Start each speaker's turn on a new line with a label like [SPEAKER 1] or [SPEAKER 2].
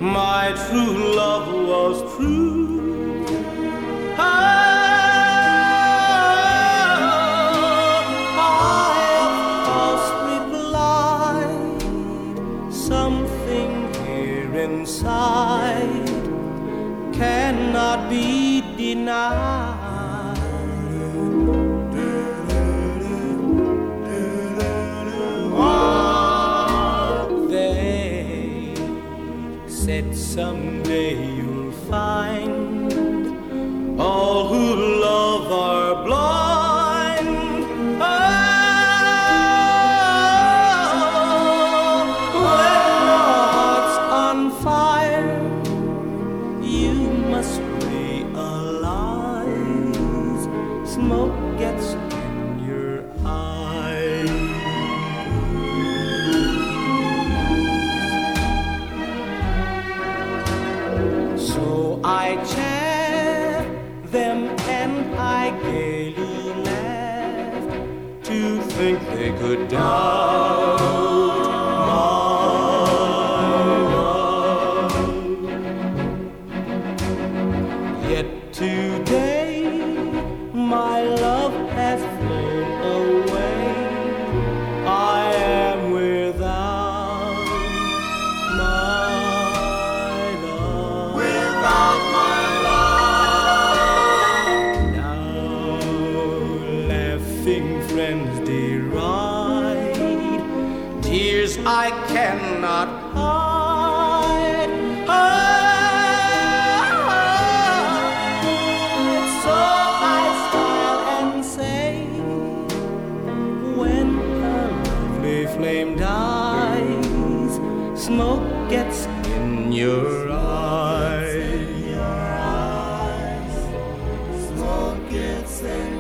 [SPEAKER 1] my true love was true. I of course replied, something here inside cannot be denied. Said someday you'll find all who love are blind. Oh, when your heart's on fire, you must realize smoke gets in your eyes. So I chaff them and I gaily laughed to think they could doubt my love. Yet today my love has flown away. I am without my friends deride, tears I cannot hide. So I smile and say, when a lovely flame dies, smoke gets in your eyes. Smoke gets in